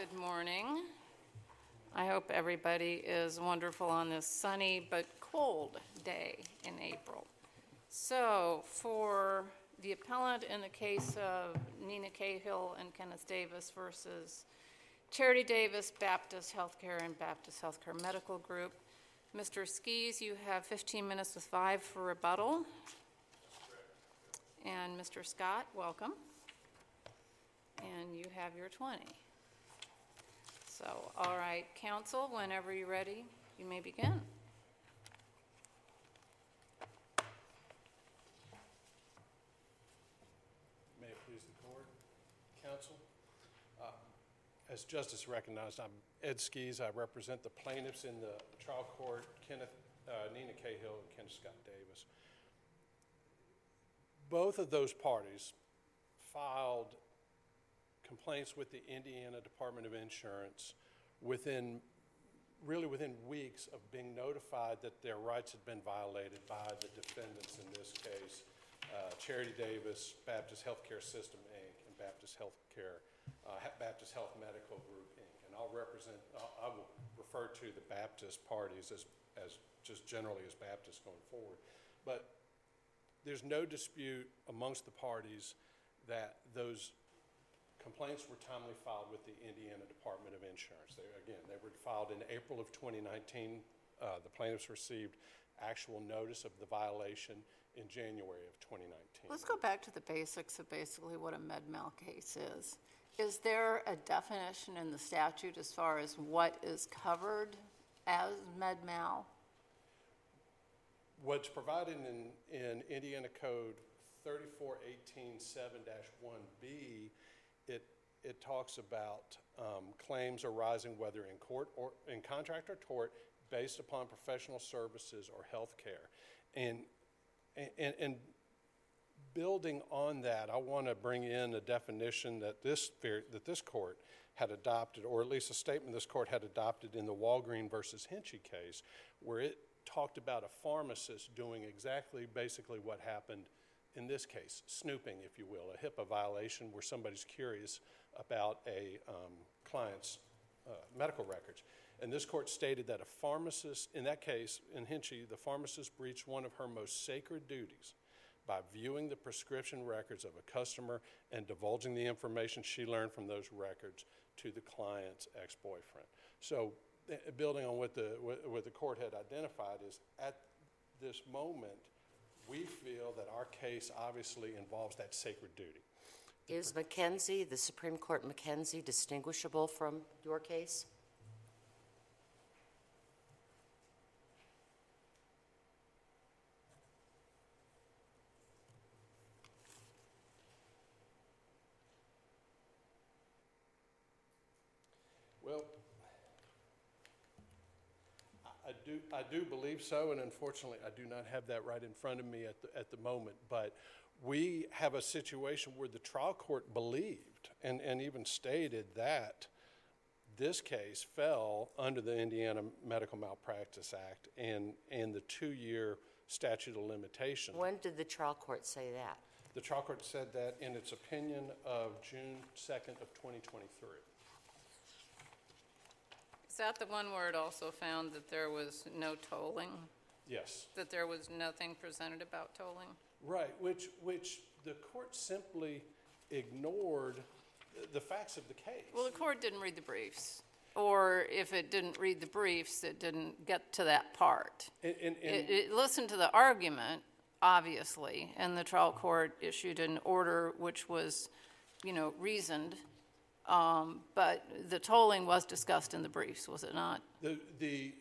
Good morning. I hope everybody is wonderful on this sunny but cold day in April. So for the appellant in the case of Nina Cahill and Kenneth Davis versus Charity Davis, Baptist Healthcare and Baptist Healthcare Medical Group, Mr. Skees, you have 15 minutes with 5 for rebuttal. And Mr. Scott, welcome. And you have your 20. So, all right, counsel, whenever you're ready, you may begin. May it please the court, counsel. As justice recognized, I'm Ed Skees. I represent the plaintiffs in the trial court, Nina Cahill and Kenneth Scott Davis. Both of those parties filed complaints with the Indiana Department of Insurance within weeks of being notified that their rights had been violated by the defendants in this case, Charity Davis, Baptist Healthcare System, Inc., and Baptist Health Medical Group, Inc. And I will refer to the Baptist parties as just generally as Baptists going forward. But there's no dispute amongst the parties that those complaints were timely filed with the Indiana Department of Insurance. They were filed in April of 2019. The plaintiffs received actual notice of the violation in January of 2019. Let's go back to the basics of basically what a med-mal case is. Is there a definition in the statute as far as what is covered as med-mal? What's provided in Indiana Code 3418-7-1B, it talks about claims arising whether in court or in contract or tort based upon professional services or health care. And building on that, I want to bring in a definition that this court had adopted, or at least a statement this court had adopted in the Walgreen versus Hinchy case, where it talked about a pharmacist doing basically what happened in this case, snooping, if you will, a HIPAA violation where somebody's curious about a client's medical records. And this court stated that a pharmacist, in that case, in Hinchy, the pharmacist breached one of her most sacred duties by viewing the prescription records of a customer and divulging the information she learned from those records to the client's ex-boyfriend. So building on what the court had identified is at this moment, we feel that our case obviously involves that sacred duty. Is McKenzie, the Supreme Court McKenzie, distinguishable from your case? Well, I do believe so, and unfortunately I do not have that right in front of me at the moment, but we have a situation where the trial court believed and even stated that this case fell under the Indiana Medical Malpractice Act and the 2-year statute of limitations. When did the trial court say that? The trial court said that in its opinion of June 2nd of 2023. Is that the one where it also found that there was no tolling? Yes. That there was nothing presented about tolling? Right, which the court simply ignored the facts of the case. Well, the court didn't read the briefs. Or if it didn't read the briefs, it didn't get to that part. It listened to the argument, obviously, and the trial court issued an order which was, reasoned. But the tolling was discussed in the briefs, was it not? The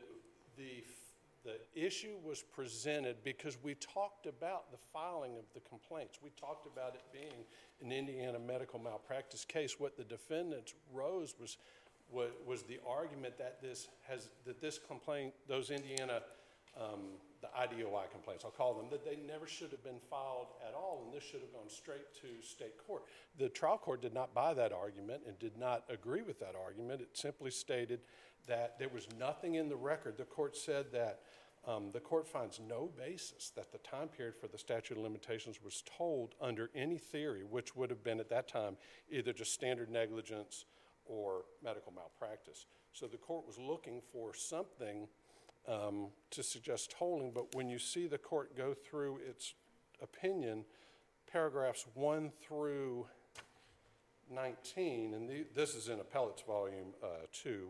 issue was presented because we talked about the filing of the complaints. We talked about it being an Indiana medical malpractice case. What the defendants rose was the argument that this complaint, those Indiana, the IDOI complaints, I'll call them, that they never should have been filed at all, and this should have gone straight to state court. The trial court did not buy that argument and did not agree with that argument. It simply stated that there was nothing in the record. The court said that the court finds no basis that the time period for the statute of limitations was told under any theory, which would have been at that time either just standard negligence or medical malpractice. So the court was looking for something to suggest tolling, but when you see the court go through its opinion, paragraphs 1 through 19, and this is in Appellate's Volume 2,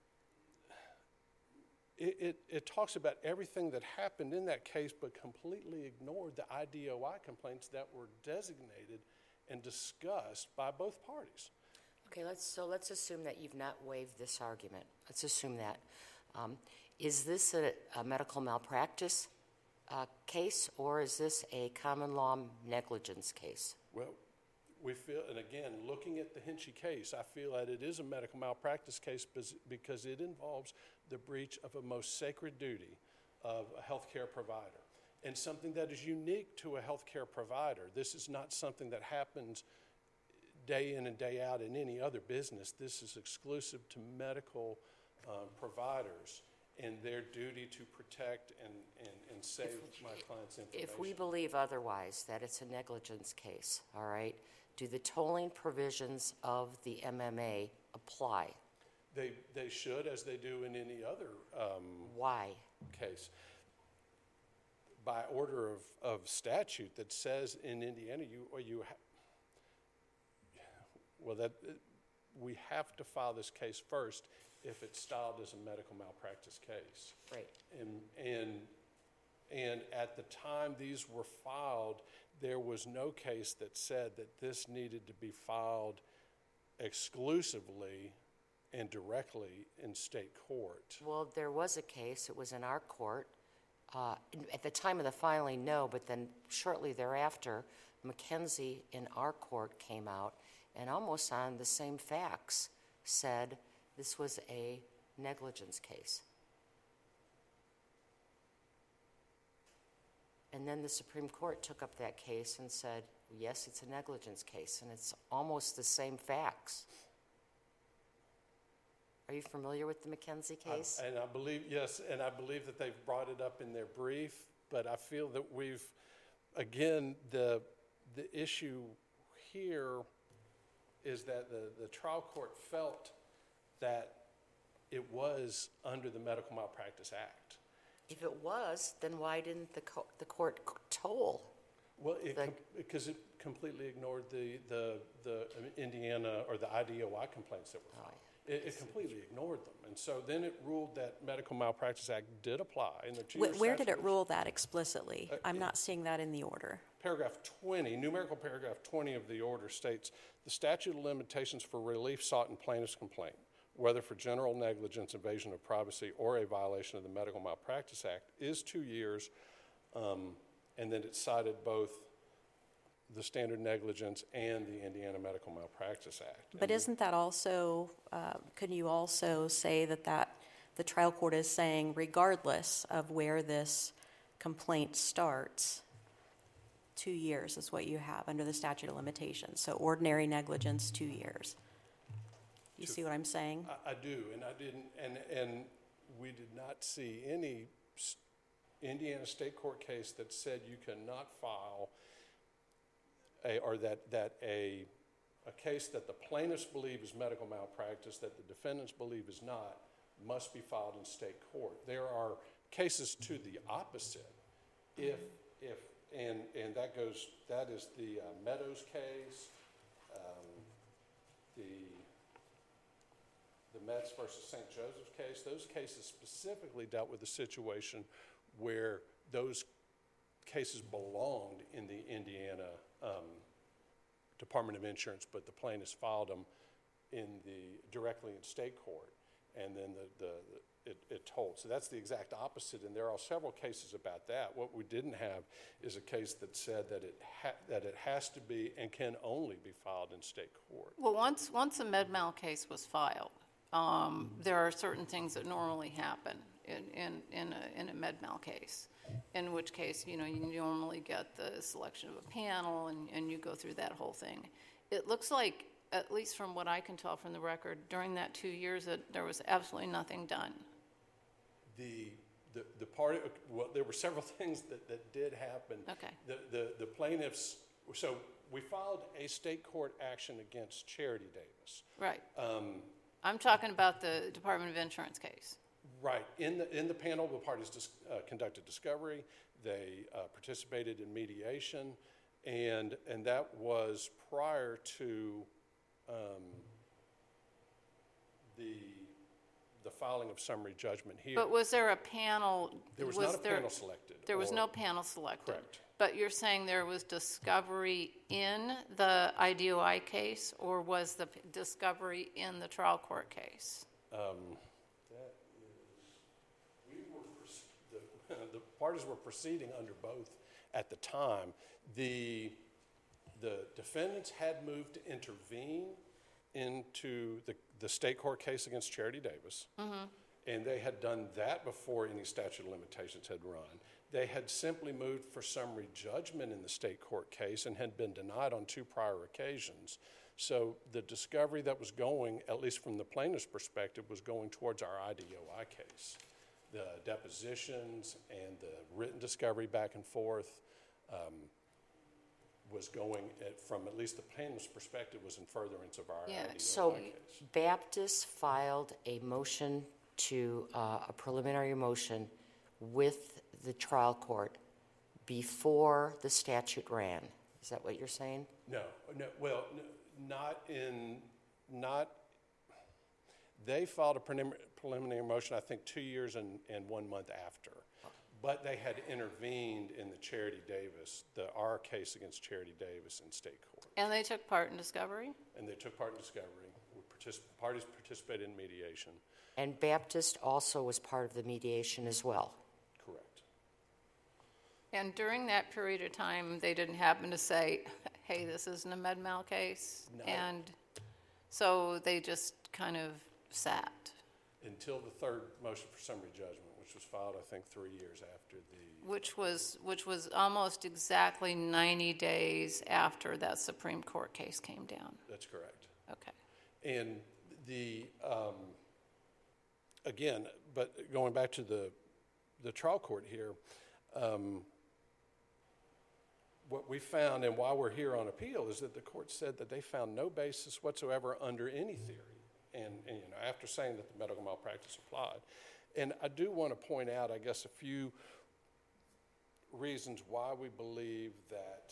it talks about everything that happened in that case, but completely ignored the IDOI complaints that were designated and discussed by both parties. Okay, let's assume that you've not waived this argument. Let's assume that. Is this a medical malpractice case, or is this a common law negligence case? Well, we feel, and again, looking at the Hinchy case, I feel that it is a medical malpractice case because it involves the breach of a most sacred duty of a healthcare provider, and something that is unique to a healthcare provider. This is not something that happens day in and day out in any other business. This is exclusive to medical providers and their duty to protect and save my client's information. If we believe otherwise, that it's a negligence case, all right, do the tolling provisions of the MMA apply? They should, as they do in any other Why? case. By order of statute that says in Indiana, we have to file this case first if it's styled as a medical malpractice case. Right. And at the time these were filed, there was no case that said that this needed to be filed exclusively and directly in state court. Well, there was a case, it was in our court. At the time of the filing, no, but then shortly thereafter, McKenzie in our court came out and almost on the same facts said this was a negligence case. And then the Supreme Court took up that case and said, yes, it's a negligence case, and it's almost the same facts. Are you familiar with the McKenzie case? And I believe, yes, and I believe that they've brought it up in their brief, but I feel that we've, again, the issue here is that the trial court felt that it was under the Medical Malpractice Act. If it was, then why didn't the court toll? Well, because it completely ignored the Indiana or the IDOI complaints that were filed. It completely ignored them. And so then it ruled that Medical Malpractice Act did apply. In the Where did it rule that explicitly? I'm not seeing that in the order. Paragraph 20, numerical paragraph 20 of the order states, the statute of limitations for relief sought in plaintiff's complaint, whether for general negligence, invasion of privacy, or a violation of the Medical Malpractice Act, is 2 years, and then it cited both the standard negligence and the Indiana Medical Malpractice Act. But isn't that also, could you also say that the trial court is saying, regardless of where this complaint starts, 2 years is what you have under the statute of limitations. So ordinary negligence, 2 years. You see what I'm saying? I do, and I didn't, and we did not see any Indiana state court case that said you cannot file a case that the plaintiffs believe is medical malpractice, that the defendants believe is not, must be filed in state court. There are cases to the opposite. And that is the Meadows case, the Metz versus St. Joseph's case. Those cases specifically dealt with a situation where those cases belonged in the Indiana Department of Insurance, but the plaintiffs filed them directly in state court, and then it told. So that's the exact opposite, and there are several cases about that. What we didn't have is a case that said that it has to be and can only be filed in state court. Well, once a med-mal case was filed, there are certain things that normally happen in a med-mal case, in which case, you normally get the selection of a panel and you go through that whole thing. It looks like, at least from what I can tell from the record, during that 2 years that there was absolutely nothing done. Well, there were several things that did happen. Okay. The plaintiffs, so we filed a state court action against Charity Davis. Right. I'm talking about the Department of Insurance case. Right. In the panel, the parties conducted discovery. They participated in mediation, and that was prior to the filing of summary judgment here. But was there a panel? There was not a panel selected. There was no panel selected. Correct. But you're saying there was discovery in the IDOI case, or was the discovery in the trial court case? The parties were proceeding under both at the time. The defendants had moved to intervene into the state court case against Charity Davis, and they had done that before any statute of limitations had run. They had simply moved for summary judgment in the state court case and had been denied on 2 prior occasions. So the discovery that was going, at least from the plaintiff's perspective, was going towards our IDOI case. The depositions and the written discovery back and forth was going, from at least the plaintiff's perspective, was in furtherance of our IDOI So case. Baptist filed a motion to, a preliminary motion with the trial court before the statute ran. Is that what you're saying? No, they filed a preliminary motion, I think, 2 years and 1 month after. But they had intervened in the Charity Davis, our case against Charity Davis in state court. And they took part in discovery? And they took part in discovery. Parties participated in mediation. And Baptist also was part of the mediation as well. Correct. And during that period of time, they didn't happen to say, hey, this isn't a Med-Mal case? No. And so they just kind of sat. Until the third motion for summary judgment, which was filed, I think, 3 years after the... Which was almost exactly 90 days after that Supreme Court case came down. That's correct. Okay. And again, but going back to the trial court here, what we found, and why we're here on appeal, is that the court said that they found no basis whatsoever under any theory. And after saying that the medical malpractice applied. And I do want to point out, I guess, a few reasons why we believe that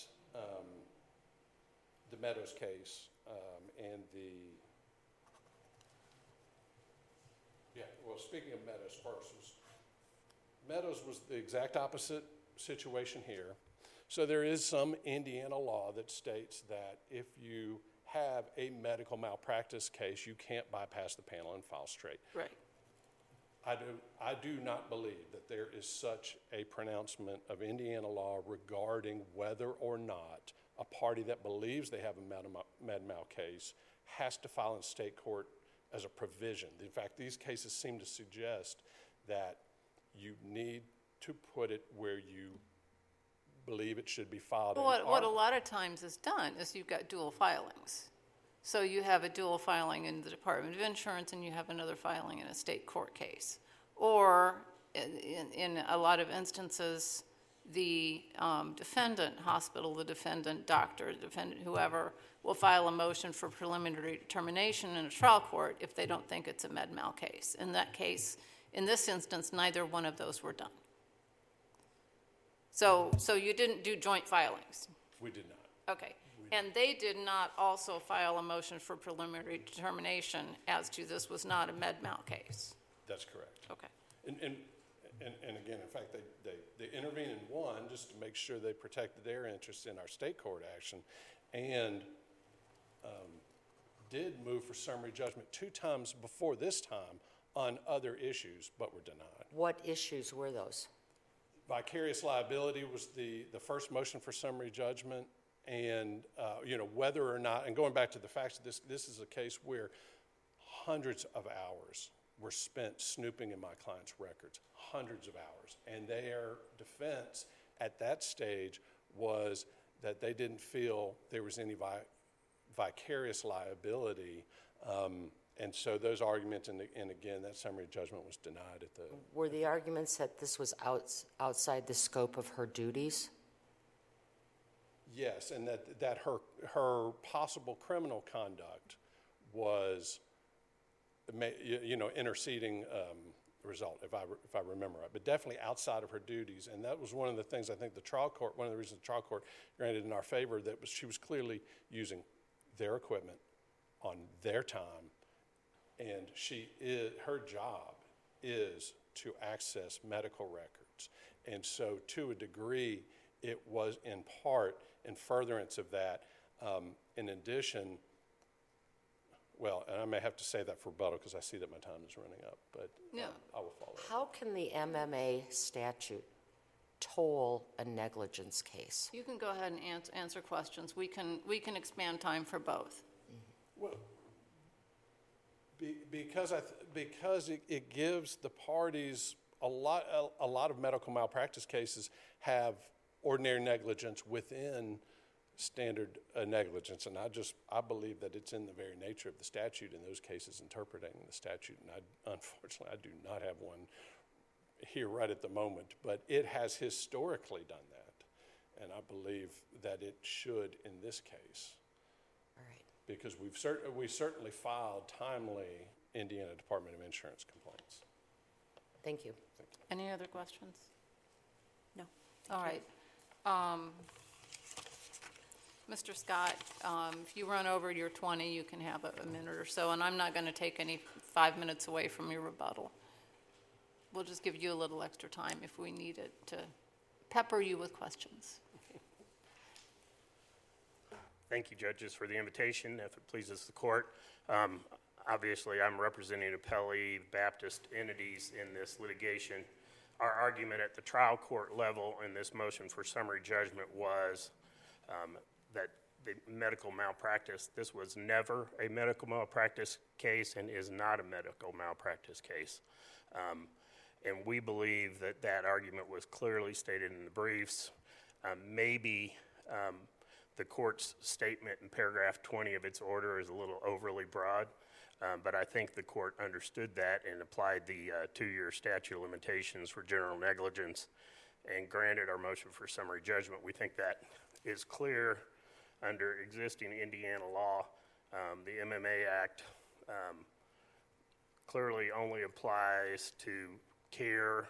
the Meadows case and speaking of Meadows first, Meadows was the exact opposite situation here. So there is some Indiana law that states that if you have a medical malpractice case, you can't bypass the panel and file straight. Right. I do not believe that there is such a pronouncement of Indiana law regarding whether or not a party that believes they have a med-mal case has to file in state court as a provision. In fact, these cases seem to suggest that you need to put it where you believe it should be filed. Well, what a lot of times is done is you've got dual filings. So you have a dual filing in the Department of Insurance and you have another filing in a state court case. Or in a lot of instances, the defendant hospital, the defendant doctor, the defendant whoever, will file a motion for preliminary determination in a trial court if they don't think it's a med-mal case. In that case, in this instance, neither one of those were done. So you didn't do joint filings? We did not. Okay. And they did not also file a motion for preliminary determination as to this was not a med-mal case? That's correct. Okay. And again, in fact, they intervened in one just to make sure they protected their interests in our state court action, and did move for summary judgment 2 times before this time on other issues, but were denied. What issues were those? Vicarious liability was the first motion for summary judgment, and whether or not, and going back to the facts, this is a case where hundreds of hours were spent snooping in my client's records, hundreds of hours, and their defense at that stage was that they didn't feel there was any vicarious liability, and so those arguments, and again, that summary judgment was denied at the... Were the arguments that this was outside the scope of her duties? Yes, and that her possible criminal conduct was, interceding result, if I remember right, but definitely outside of her duties. And that was one of the things I think one of the reasons the trial court granted in our favor, she was clearly using their equipment on their time, and her job is to access medical records. And so to a degree, it was in part in furtherance of that. In addition, well, and I may have to say that for rebuttal because I see that my time is running up, but Yeah. I will follow up. How can the MMA statute toll a negligence case? You can go ahead and answer questions. We can expand time for both. Well, because it gives the parties a lot of medical malpractice cases have ordinary negligence within standard negligence, and I believe that it's in the very nature of the statute in those cases interpreting the statute, and unfortunately I do not have one here right at the moment, but it has historically done that, and I believe that it should in this case. All right. Because we certainly filed timely Indiana Department of Insurance complaints. Thank you. Any other questions? No. All right. Mr. Scott, if you run over your 20, you can have a minute or so, and I'm not going to take any 5 minutes away from your rebuttal. We'll just give you a little extra time if we need it to pepper you with questions. Thank you, judges, for the invitation, if it pleases the court. Obviously, I'm representing appellee Baptist entities in this litigation. Our argument at the trial court level in this motion for summary judgment was that the medical malpractice, this was never a medical malpractice case and is not a medical malpractice case. And we believe that that argument was clearly stated in the briefs. Maybe the court's statement in paragraph 20 of its order is a little overly broad, but I think the court understood that and applied the 2-year statute of limitations for general negligence and granted our motion for summary judgment. We think that is clear under existing Indiana law. The MMA Act clearly only applies to care,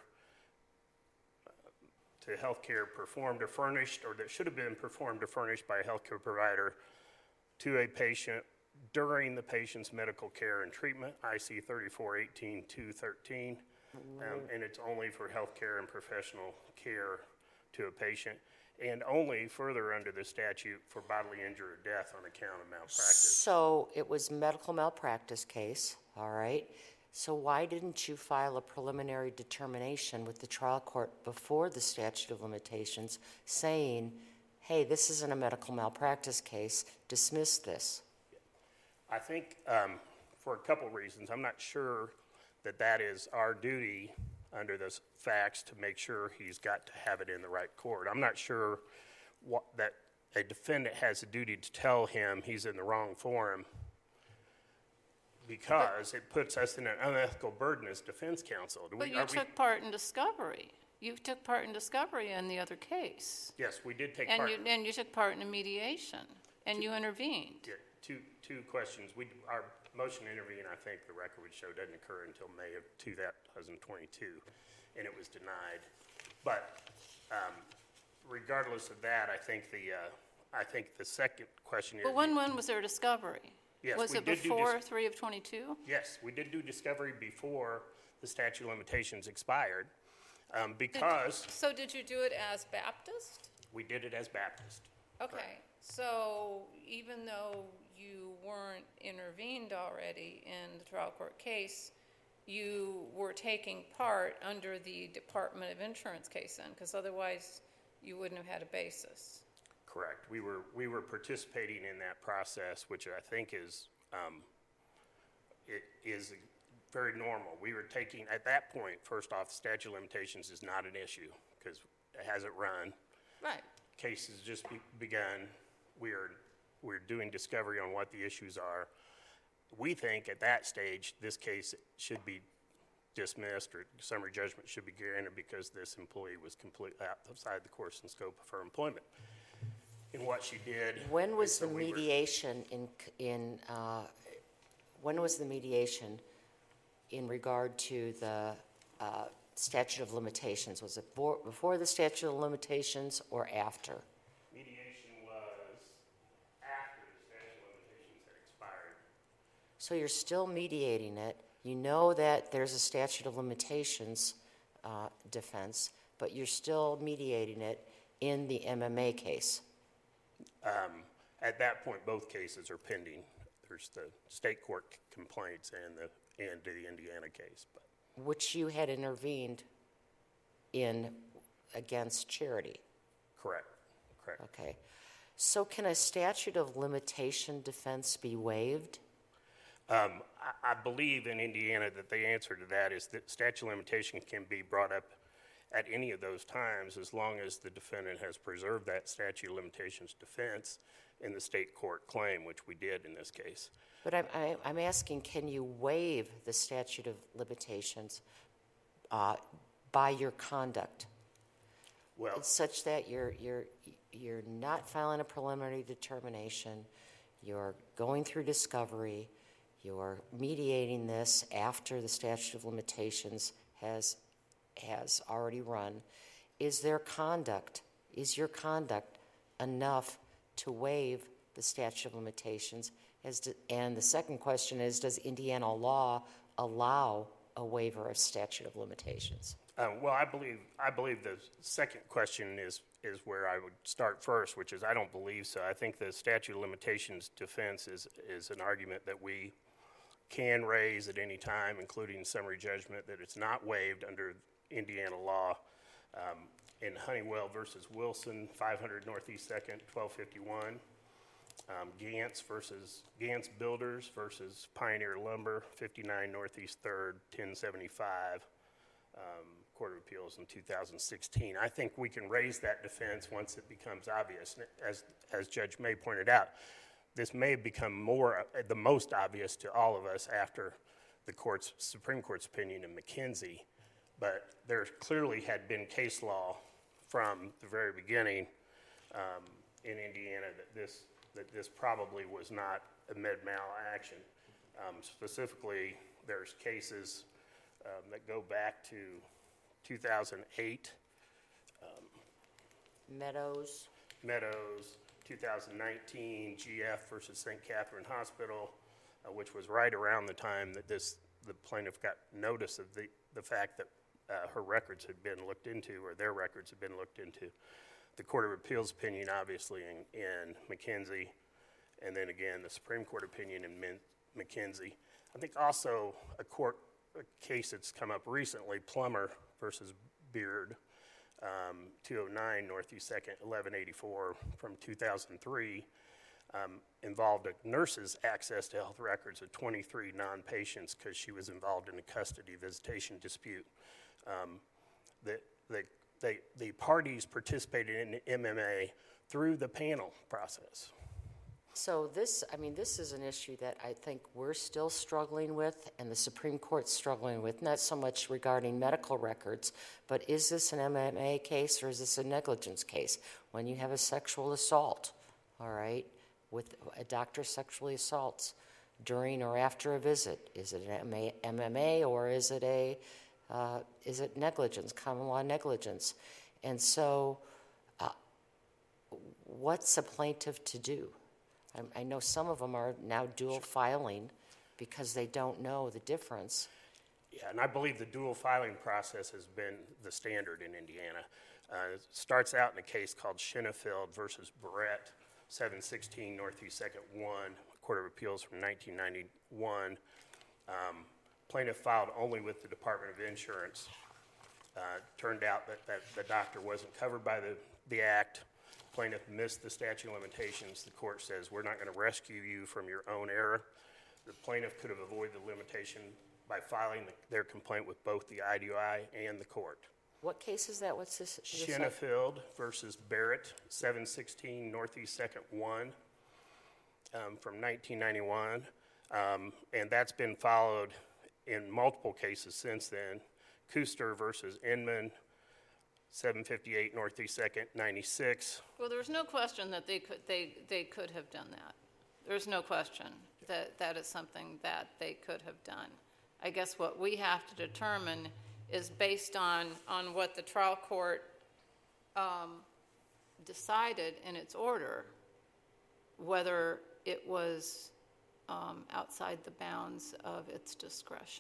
to health care performed or furnished, or that should have been performed or furnished by a healthcare provider to a patient during the patient's medical care and treatment, IC 3418-213, and it's only for health care and professional care to a patient, and only further under the statute for bodily injury or death on account of malpractice. So it was medical malpractice case, all right? So why didn't you file a preliminary determination with the trial court before the statute of limitations saying, hey, this isn't a medical malpractice case, dismiss this? I think for a couple reasons. I'm not sure that that is our duty under those facts to make sure he's got to have it in the right court. I'm not sure that a defendant has a duty to tell him he's in the wrong forum because it puts us in an unethical burden as defense counsel. But you took part in discovery. You took part in discovery in the other case. Yes, we did take part. And you took part in a mediation, and you intervened. Yeah, two questions. Our motion to intervene, I think the record would show, doesn't occur until May of 2022, and it was denied. But regardless of that, I think the second question is. But when was there discovery? Yes, was we it did do before 3 of 22? Yes, we did do discovery before the statute of limitations expired, because So did you do it as Baptist? we did it as Baptist. Okay, so even though you weren't intervened already in the trial court case, you were taking part under the Department of Insurance case then, because otherwise you wouldn't have had a basis. Correct. We were participating in that process, which I think is very normal. We were taking, at that point, first off, statute of limitations is not an issue because it hasn't run. Right. Case has just begun. We're doing discovery on what the issues are. We think at that stage this case should be dismissed or summary judgment should be granted because this employee was completely outside the course and scope of her employment. what she did. When was And the so we were- mediation when was the mediation in regard to the statute of limitations? Was it before the statute of limitations or after? Mediation was after the statute of limitations had expired. So you're still mediating it. You know that there's a statute of limitations defense, but you're still mediating it in the MMA case. At that point, both cases are pending. There's the state court complaints and the Indiana case. But Which you had intervened in against Charity. correct. Okay. So can a statute of limitation defense be waived? I believe in Indiana that the answer to that is that statute of limitations can be brought up at any of those times as long as the defendant has preserved that statute of limitations defense in the state court claim, which we did in this case. But I'm asking, can you waive the statute of limitations by your conduct? Well, It's such that you're not filing a preliminary determination, you're going through discovery, you're mediating this after the statute of limitations has already run. Is your conduct enough to waive the statute of limitations? And the second question is, does Indiana law allow a waiver of statute of limitations? well, I believe the second question is where I would start first, which is I don't believe so. I think the statute of limitations defense is an argument that we can raise at any time, including summary judgment, that it's not waived under Indiana law. In Honeywell versus Wilson, 500 Northeast 2nd, 1251. Gantz Builders versus Pioneer Lumber, 59 Northeast 3rd, 1075. Court of Appeals in 2016. I think we can raise that defense once it becomes obvious. As Judge May pointed out, this may become the most obvious to all of us after the Supreme Court's opinion in McKenzie. But there clearly had been case law from the very beginning in Indiana that this probably was not a med-mal action. Specifically, there's cases that go back to 2008. Meadows? 2019, GF versus St. Catherine Hospital, which was right around the time that the plaintiff got notice of the fact that her records had been looked into, or their records had been looked into. The Court of Appeals opinion, obviously, in McKenzie, and then again, the Supreme Court opinion in McKenzie. I think also a case that's come up recently, Plummer versus Beard, 209 Northeast 2nd, 1184 from 2003, involved a nurse's access to health records of 23 non-patients because she was involved in a custody visitation dispute. The parties participated in MMA through the panel process. So this is an issue that I think we're still struggling with, and the Supreme Court's struggling with, not so much regarding medical records, but is this an MMA case or is this a negligence case? When you have a sexual assault, all right, with a doctor sexually assaults during or after a visit, is it an MMA or is it negligence, common law negligence? And so what's a plaintiff to do? I know some of them are now dual filing because they don't know the difference. Yeah, and I believe the dual filing process has been the standard in Indiana. It starts out in a case called Shinnefield versus Barrett, 716 Northeast 2nd 1, Court of Appeals from 1991. Plaintiff filed only with the Department of Insurance. Turned out that the doctor wasn't covered by the act. Plaintiff missed the statute of limitations. The court says, we're not going to rescue you from your own error. The plaintiff could have avoided the limitation by filing their complaint with both the IDOI and the court. What case is that? What's this? Shinnefield versus Barrett, 716 Northeast 2nd 1 from 1991. And that's been followed in multiple cases since then. Kuster versus Inman, 758 Northeast 2nd, 96. Well, there's no question that they could have done that. There's no question that that is something that they could have done. I guess what we have to determine is based on what the trial court decided in its order, whether it was outside the bounds of its discretion.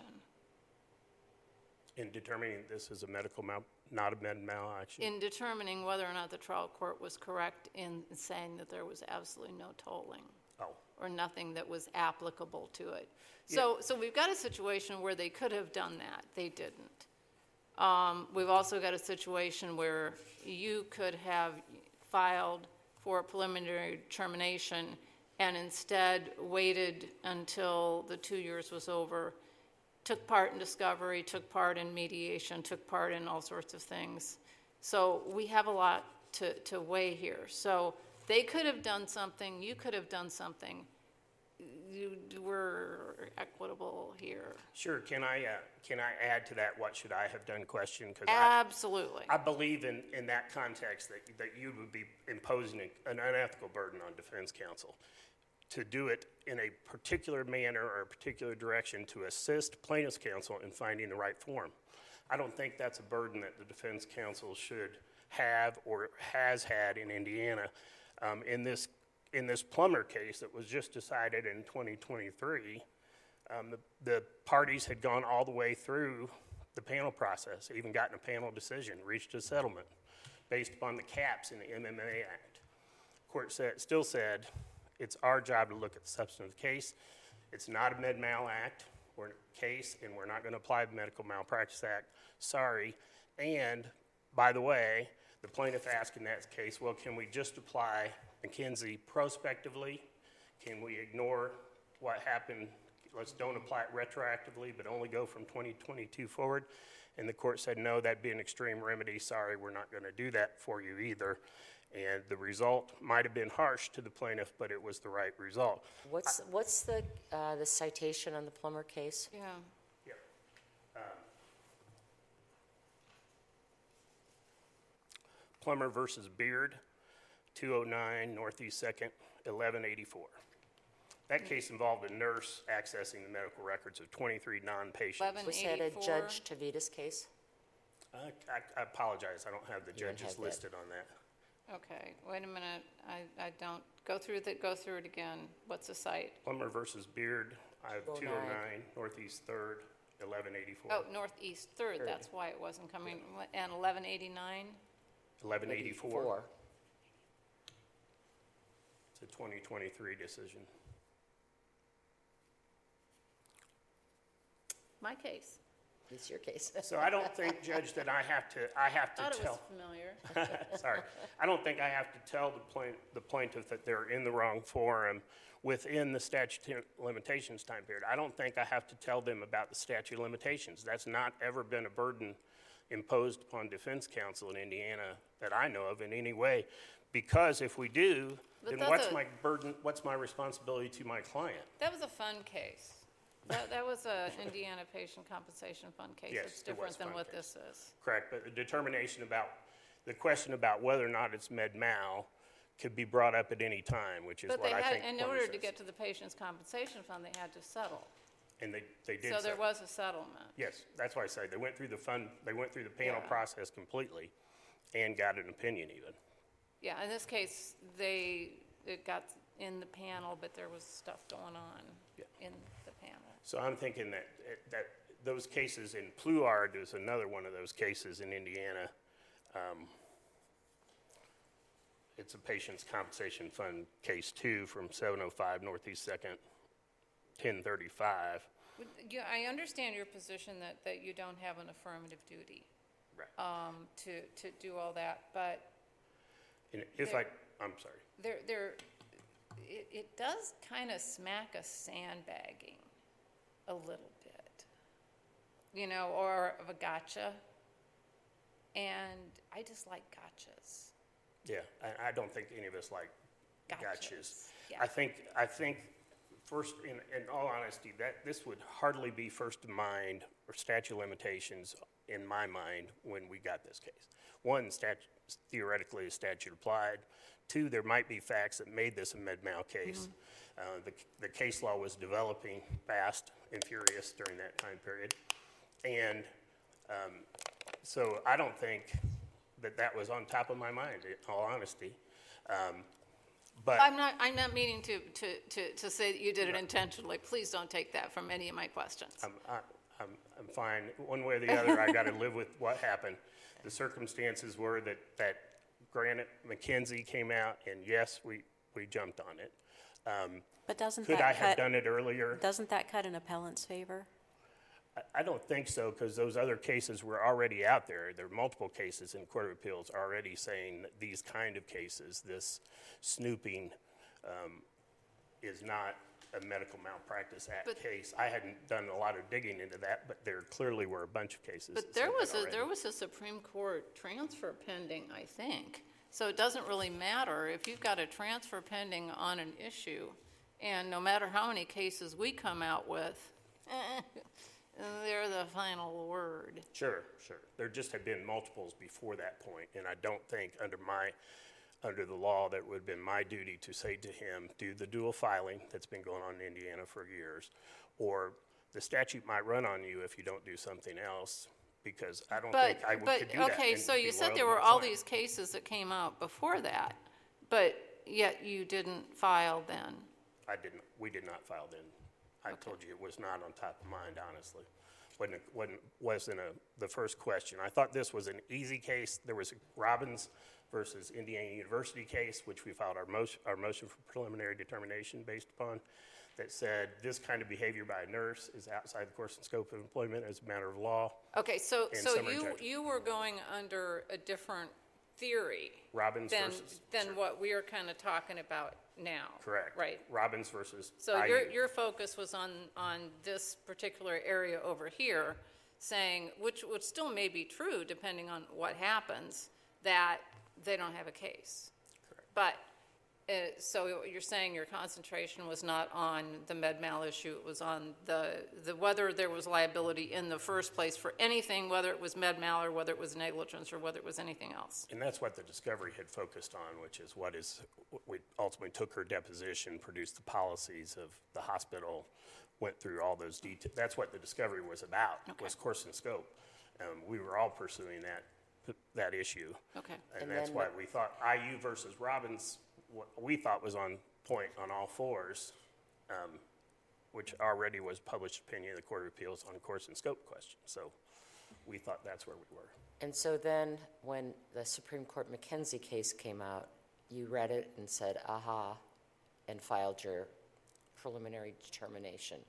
In determining this is a not a med mal action. In determining whether or not the trial court was correct in saying that there was absolutely no tolling. Oh. Or nothing that was applicable to it. So we've got a situation where they could have done that. They didn't. We've also got a situation where you could have filed for a preliminary termination and instead waited until the 2 years was over, took part in discovery, took part in mediation, took part in all sorts of things. So we have a lot to weigh here. So they could have done something, you could have done something. You were equitable here. Sure. Can I add to that what should I have done question? Because Absolutely. I believe in that context that you would be imposing an unethical burden on defense counsel to do it in a particular manner or a particular direction to assist plaintiff's counsel in finding the right form. I don't think that's a burden that the defense counsel should have or has had in Indiana. In this Plummer case that was just decided in 2023, the parties had gone all the way through the panel process, even gotten a panel decision, reached a settlement based upon the caps in the MMA Act. Court still said, it's our job to look at the substance of the case. It's not a med mal act or case, and we're not going to apply the Medical Malpractice Act. Sorry. And by the way, the plaintiff asked in that case, well, can we just apply McKenzie prospectively? Can we ignore what happened? Let's don't apply it retroactively, but only go from 2022 forward. And the court said, no, that'd be an extreme remedy. Sorry, we're not going to do that for you either. And the result might have been harsh to the plaintiff, but it was the right result. What's the citation on the Plummer case? Yeah. Plummer versus Beard, 209 Northeast 2nd, 1184. That case involved a nurse accessing the medical records of 23 non-patients. Was that a 84. Judge Tavitas case? I apologize, I don't have the don't judges have that. listed on that. Okay, wait a minute. I don't. Go through it again. What's the site? Plummer versus Beard, I have 209. 209 Northeast 3rd, 1184. Oh, Northeast 3rd. That's why it wasn't coming. And 1189? 1184. It's a 2023 decision. My case. It's your case. So I don't think, Judge, that I have to Thought it was tell. familiar. Sorry, I don't think I have to tell the plaintiff that they're in the wrong forum within the statute of limitations time period. I don't think I have to tell them about the statute of limitations. That's not ever been a burden imposed upon defense counsel in Indiana that I know of in any way. Because if we do, But then that's what's a- my burden, what's my responsibility to my client? That was a fun case. That was a Indiana Patient Compensation Fund case. Yes, It's it was different than fun what case. this is. Correct, but the question about whether or not it's med mal could be brought up at any time, which is But what they I had, think in Plummer order to says. get to the Patients Compensation Fund, they had to settle. And they did So there settle. was a settlement. Yes, that's why I say they went through the panel Yeah. process completely and got an opinion even. Yeah, in this case, it got in the panel, but there was stuff going on Yeah. in the panel. So I'm thinking that those cases in Pluard is another one of those cases in Indiana. It's a Patients Compensation Fund case 2 from 705 Northeast 2nd, 1035. Yeah, I understand your position that you don't have an affirmative duty Right. to do all that, but And if There- I'm sorry. it does kind of smack of sandbagging a little bit, or of a gotcha. And I just like gotchas. Yeah, I don't think any of us like gotchas. Gotchas, yeah. I think first, in all honesty, that this would hardly be first of mind or statute of limitations in my mind, when we got this case. One, theoretically, a statute applied. Two, there might be facts that made this a med-mal case. The case law was developing fast and furious during that time period. And so I don't think that was on top of my mind, in all honesty. But I'm not meaning to say that you did it intentionally. Please don't take that from any of my questions. I'm fine. One way or the other, I got to live with what happened. The circumstances were that granted, McKenzie came out, and yes, we jumped on it. But doesn't Could that I have cut, done it earlier? doesn't that cut in appellant's favor? I don't think so, because those other cases were already out there. There are multiple cases in Court of Appeals already saying that these kind of cases, this snooping, is not a medical malpractice act case. I hadn't done a lot of digging into that, but there clearly were a bunch of cases. But that said that there already. was a Supreme Court transfer pending, I think. So it doesn't really matter if you've got a transfer pending on an issue, and no matter how many cases we come out with, they're the final word. Sure. There just had been multiples before that point, and I don't think under the law that would have been my duty to say to him, do the dual filing that's been going on in Indiana for years, or the statute might run on you if you don't do something else, because I don't think I could do that. Okay, and so be you loyal said to there my were all client. these cases that came out before that, but yet you didn't file then. We did not file then. I told you it was not on top of mind, honestly. Wasn't the first question. I thought this was an easy case. There was a Robbins versus Indiana University case, which we filed our motion for preliminary determination based upon, that said this kind of behavior by a nurse is outside the course and scope of employment as a matter of law. Okay, so And summary judgment. you were going under a different theory Robbins than versus what we are kind of talking about now. correct. Right. Robbins versus So IU. your focus was on this particular area over here, saying, which still may be true depending on what happens, that they don't have a case. Correct. But, so you're saying your concentration was not on the med-mal issue, it was on the whether there was liability in the first place for anything, whether it was med-mal or whether it was negligence or whether it was anything else. And that's what the discovery had focused on, which is we ultimately took her deposition, produced the policies of the hospital, went through all those details. That's what the discovery was about, was course and scope. We were all pursuing that issue. Okay. And And that's then why we thought IU versus Robbins, what we thought was on point on all fours, which already was published opinion of the Court of Appeals on course and scope question. So we thought that's where we were. And so then, when the Supreme Court McKenzie case came out, you read it and said, aha, and filed your preliminary determination.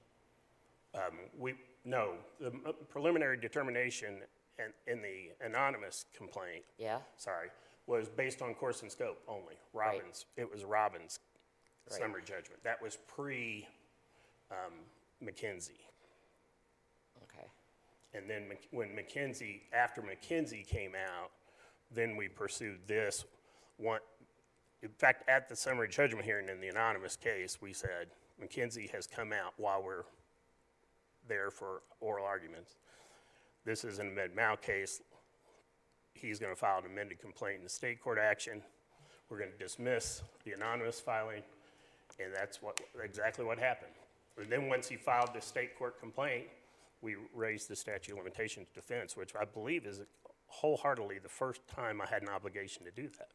No, the preliminary determination in the anonymous complaint, Yeah? was based on course and scope only. Robbins, it was Robbins' summary judgment. That was pre-McKenzie. Okay. And then after McKenzie came out, then we pursued this one. In fact, at the summary judgment hearing in the anonymous case, we said, McKenzie has come out while we're there for oral arguments. This is a med-mal case. He's going to file an amended complaint in the state court action. We're going to dismiss the anonymous filing, and that's exactly what happened. And then once he filed the state court complaint, we raised the statute of limitations defense, which I believe is wholeheartedly the first time I had an obligation to do that.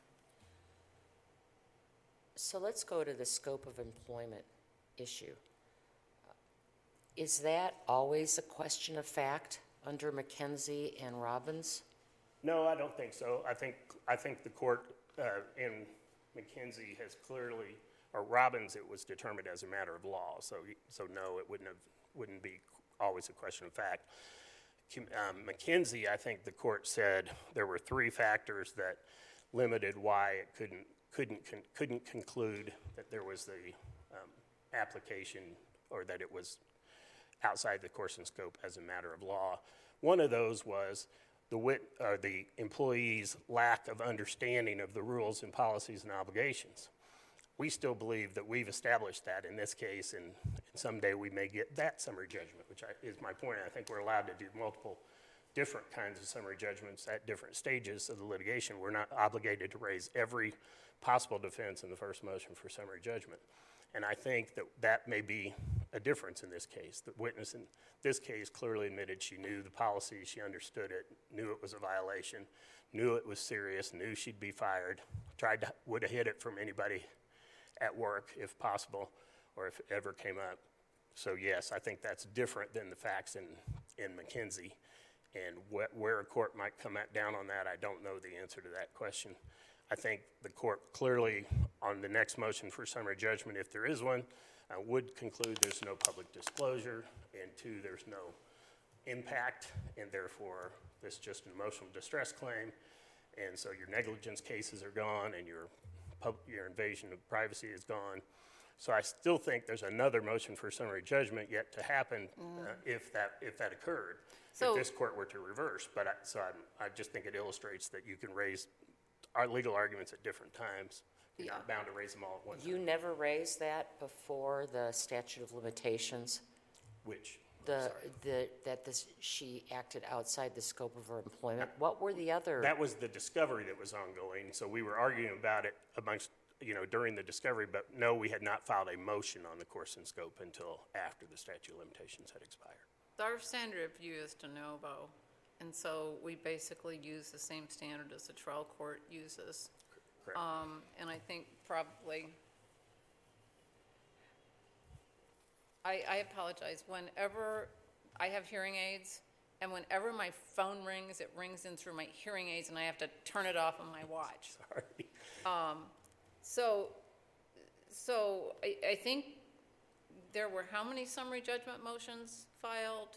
So let's go to the scope of employment issue. Is that always a question of fact under McKenzie and Robbins? No, I don't think so. I think the court in McKenzie has clearly, or Robbins, it was determined as a matter of law. So no, it wouldn't be always a question of fact. McKenzie, I think the court said there were three factors that limited why it couldn't conclude that there was the application or that it was outside the course and scope as a matter of law. One of those was the employee's lack of understanding of the rules and policies and obligations. We still believe that we've established that in this case, and someday we may get that summary judgment, which is my point. I think we're allowed to do multiple different kinds of summary judgments at different stages of the litigation. We're not obligated to raise every possible defense in the first motion for summary judgment. And I think that that may be a difference in this case. The witness in this case clearly admitted she knew the policy, she understood it, knew it was a violation, knew it was serious, knew she'd be fired, would have hid it from anybody at work if possible, or if it ever came up. So yes, I think that's different than the facts in McKenzie. And where a court might come down on that, I don't know the answer to that question. I think the court clearly, on the next motion for summary judgment, if there is one, would conclude there's no public disclosure, and two, there's no impact, and therefore this is just an emotional distress claim, and so your negligence cases are gone, and your invasion of privacy is gone. So I still think there's another motion for summary judgment yet to happen if that occurred, So- if this court were to reverse. But I just think it illustrates that you can raise our legal arguments at different times. You're not bound to raise them all at one You time. never raised that before the statute of limitations? Which, She acted outside the scope of her employment? What were the other? that was the discovery that was ongoing, so we were arguing about it amongst, during the discovery, but no, we had not filed a motion on the course and scope until after the statute of limitations had expired. Our standard of review is de novo, and so we basically use the same standard as the trial court uses. Correct. And I think probably, I apologize, whenever I have hearing aids, and whenever my phone rings, it rings in through my hearing aids, and I have to turn it off on my watch. Sorry. So I think there were how many summary judgment motions filed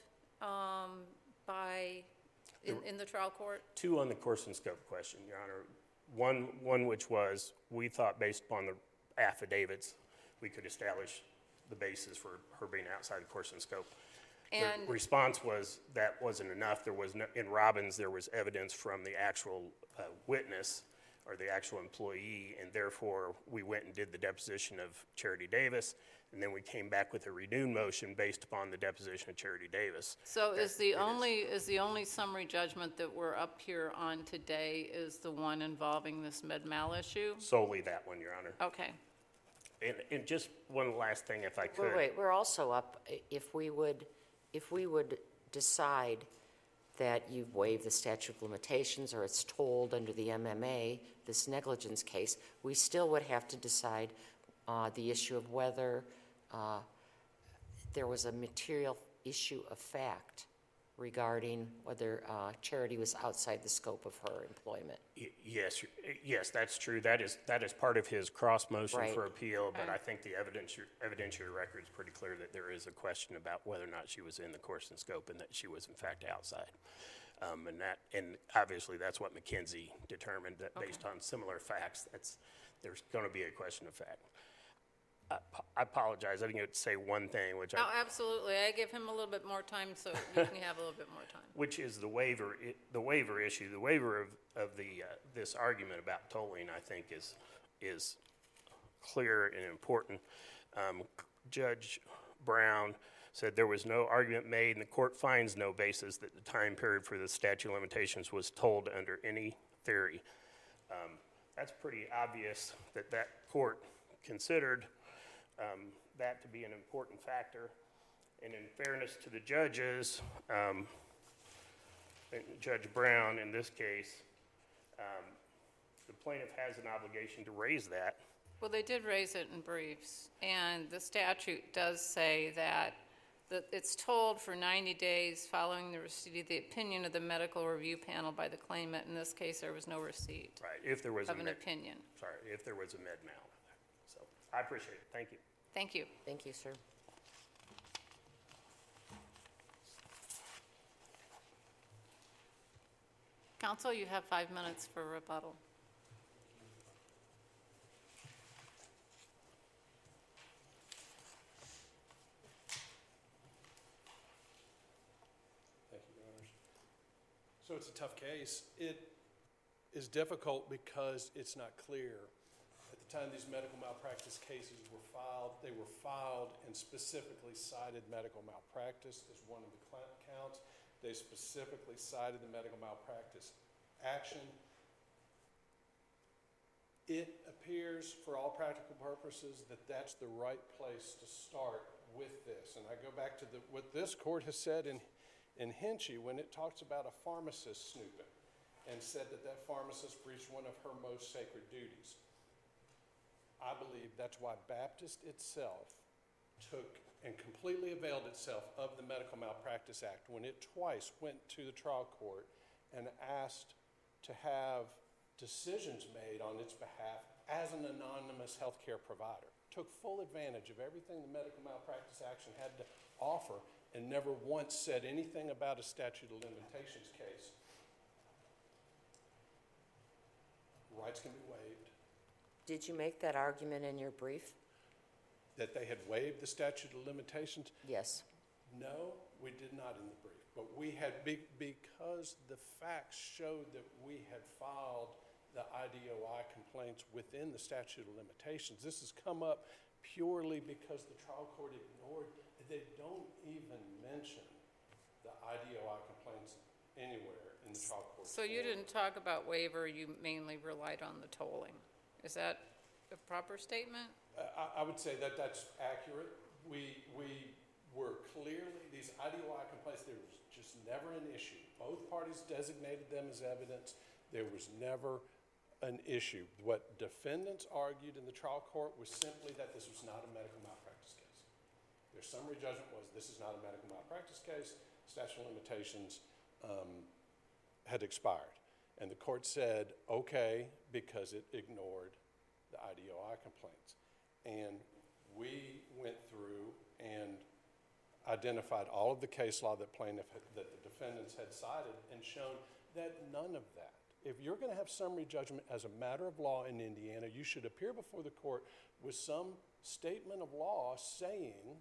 in the trial court? Two on the course and scope question, Your Honor. One which was, we thought based upon the affidavits, we could establish the basis for her being outside the course and scope. And- The response was that wasn't enough. There was no, in Robbins, there was evidence from the actual witness or the actual employee, and therefore we went and did the deposition of Charity Davis, and then we came back with a renewed motion based upon the deposition of Charity Davis. So is the only summary judgment that we're up here on today is the one involving this med-mal issue? Solely that one, Your Honor. Okay. And just one last thing, if I could. Wait, we're also up, if we would decide that you've waived the statute of limitations or it's told under the MMA, this negligence case, we still would have to decide the issue of whether there was a material issue of fact regarding whether Charity was outside the scope of her employment. Yes, that's true. That is part of his cross motion Right. for appeal, but Okay. I think the evidentiary record is pretty clear that there is a question about whether or not she was in the course and scope and that she was in fact outside. And obviously that's what McKenzie determined, that based on similar facts, there's going to be a question of fact. I apologize. I didn't get to say one thing, which Oh, absolutely. I give him a little bit more time so you can have a little bit more time. which is the waiver issue. The waiver of this argument about tolling, I think, is clear and important. Judge Brown said there was no argument made, and the court finds no basis that the time period for the statute of limitations was told under any theory. That's pretty obvious that court considered that to be an important factor. And in fairness to the judges, and Judge Brown in this case, the plaintiff has an obligation to raise that. Well, they did raise it in briefs, and the statute does say that it's told for 90 days following the receipt of the opinion of the medical review panel by the claimant. In this case, there was no receipt Right, if there was of an opinion. if there was a med mal. So I appreciate it. Thank you. Thank you. Thank you, sir. Counsel, you have 5 minutes for rebuttal. Thank you, Your Honors. So it's a tough case. It is difficult because it's not clear. At the time these medical malpractice cases were filed, they were filed and specifically cited medical malpractice as one of the counts. They specifically cited the medical malpractice action. It appears, for all practical purposes, that that's the right place to start with this. And I go back to what this court has said in Hinchy when it talks about a pharmacist snooping and said that that pharmacist breached one of her most sacred duties. I believe that's why Baptist itself took and completely availed itself of the Medical Malpractice Act when it twice went to the trial court and asked to have decisions made on its behalf as an anonymous healthcare provider. Took full advantage of everything the medical malpractice action had to offer and never once said anything about a statute of limitations case. Rights can be waived. Did you make that argument in your brief? That they had waived the statute of limitations? Yes. No, we did not in the brief. But we had, because the facts showed that we had filed the IDOI complaints within the statute of limitations. This has come up purely because the trial court ignored, they don't even mention the IDOI complaints anywhere in the trial court. So you didn't talk about waiver, you mainly relied on the tolling. Is that a proper statement? I would say that that's accurate. We were clearly, these IDOI complaints, there was just never an issue. Both parties designated them as evidence. There was never an issue. What defendants argued in the trial court was simply that this was not a medical malpractice case. Their summary judgment was this is not a medical malpractice case. Statute of limitations had expired. And the court said, okay, because it ignored the IDOI complaints. And we went through and identified all of the case law that the defendants had cited and shown that none of that. If you're going to have summary judgment as a matter of law in Indiana, you should appear before the court with some statement of law saying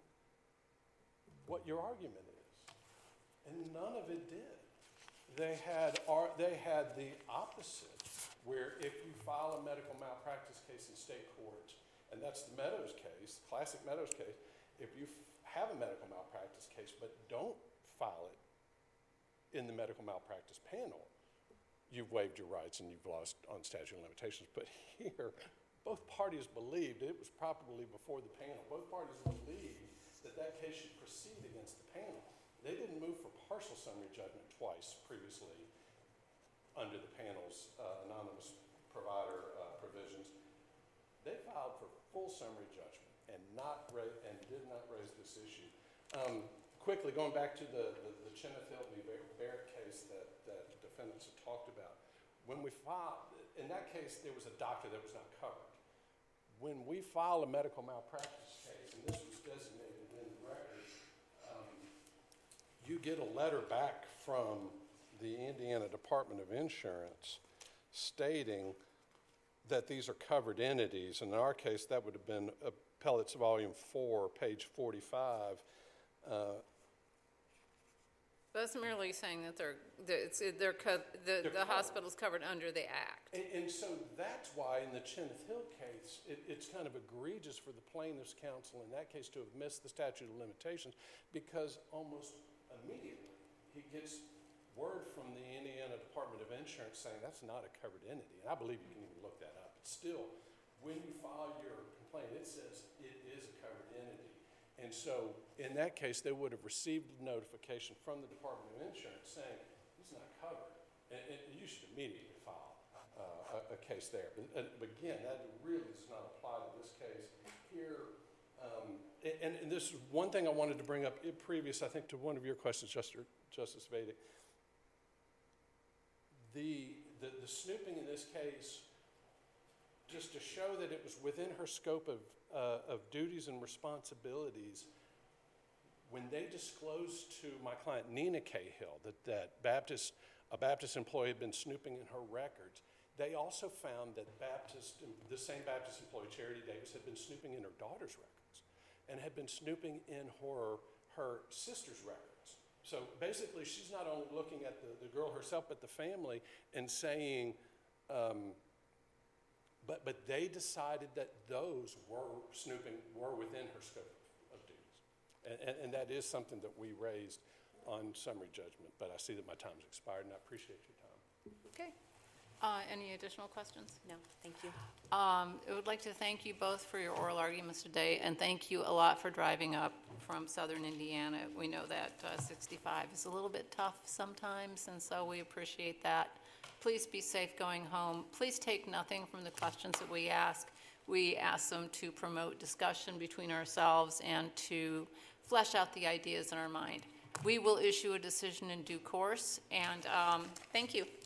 what your argument is. And none of it did. They had the opposite, where if you file a medical malpractice case in state court, and that's the Meadows case, classic Meadows case, if you have a medical malpractice case but don't file it in the medical malpractice panel, you've waived your rights and you've lost on statute of limitations. But here, both parties believed it was properly before the panel. Both parties believed that that case should proceed against the panel. They didn't move for partial summary judgment twice previously under the panel's anonymous provider provisions. They filed for full summary judgment and did not raise this issue. Quickly, going back to the Cheneth Hill v. Barrett case that defendants have talked about. When we filed, in that case, there was a doctor that was not covered. When we file a medical malpractice case, and this was designated in the record, you get a letter back from the Indiana Department of Insurance stating that these are covered entities. In our case, that would have been Appellate's Volume 4, page 45. That's merely saying that the hospital's covered under the act. And so that's why in the Cheneth Hill case, it's kind of egregious for the plaintiff's counsel in that case to have missed the statute of limitations, because almost immediately he gets word from the Indiana Department of Insurance saying that's not a covered entity. And I believe you can even look that up. But still, when you file your complaint, it says it is a covered entity. And so in that case, they would have received a notification from the Department of Insurance saying he's not covered. And you should immediately file a case there. But again, that really does not apply to this case here. And this is one thing I wanted to bring up previous, I think, to one of your questions, Justice Vedic. The snooping in this case, just to show that it was within her scope of duties and responsibilities, when they disclosed to my client, Nina Cahill, that a Baptist employee had been snooping in her records, they also found that the same Baptist employee, Charity Davis, had been snooping in her daughter's records and had been snooping in her sister's records. So basically, she's not only looking at the girl herself, but the family, and saying, but they decided that those were within her scope of duties. And that is something that we raised on summary judgment, but I see that my time's expired, and I appreciate your time. Okay. Any additional questions? No, thank you. I would like to thank you both for your oral arguments today, and thank you a lot for driving up from southern Indiana. We know that 65 is a little bit tough sometimes, and so we appreciate that. Please be safe going home. Please take nothing from the questions that we ask. We ask them to promote discussion between ourselves and to flesh out the ideas in our mind. We will issue a decision in due course, and thank you.